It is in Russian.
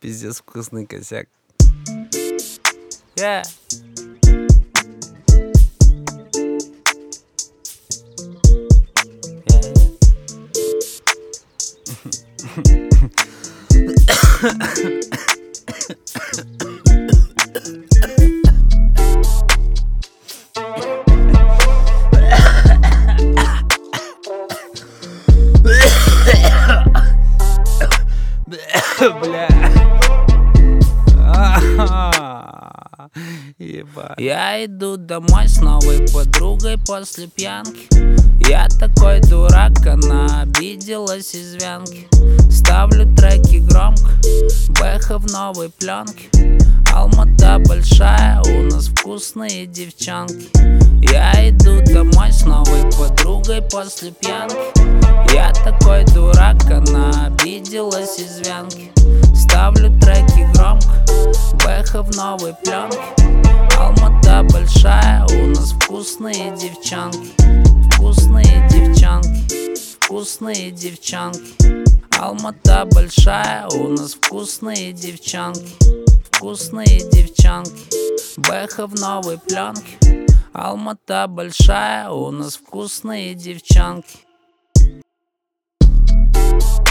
Пиздец вкусный косяк. Yeah. Бля. Ебать. Я иду домой с новой подругой после пьянки. Я такой дурак, она обиделась из вянки. Ставлю треки громко, Бэха в новой пленке. Алмата большая, у нас вкусные девчонки. Я иду домой с новой подругой после пьянки. Я такой дурак, она обиделась из вянки. Ставлю треки громко, Бэха в новой пленке. Алмата большая, у нас вкусные девчонки. Вкусные девчонки, вкусные девчонки. Алмата большая, у нас вкусные девчонки. Вкусные девчонки. Бэха в новой пленке. Алмата большая, у нас вкусные девчонки.